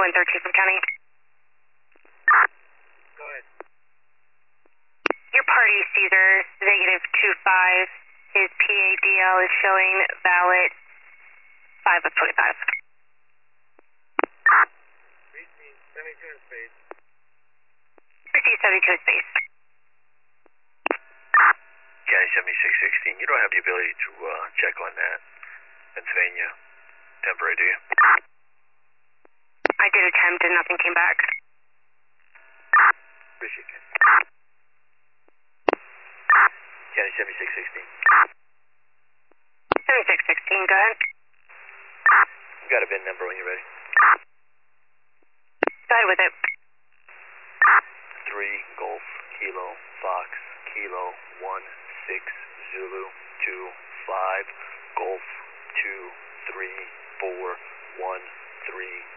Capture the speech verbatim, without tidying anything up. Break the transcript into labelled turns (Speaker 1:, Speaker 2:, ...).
Speaker 1: one thirteen from county.
Speaker 2: Go ahead.
Speaker 1: Your party, Caesar, negative two five. His P A D L is showing valid five of twenty-five.
Speaker 2: Receive seventy-two in space.
Speaker 1: Receive seventy-two in space.
Speaker 3: County seventy-six sixteen, you don't have the ability to uh, check on that. Pennsylvania, temporary, do you?
Speaker 1: I did attempt and nothing came back.
Speaker 3: Appreciate it. County seventy-six sixteen.
Speaker 1: seventy-six sixteen, go ahead.
Speaker 3: You got a V I N number when you're ready.
Speaker 1: Go ahead with it.
Speaker 3: three Golf Kilo Fox Kilo one six Zulu two five Golf two three four one three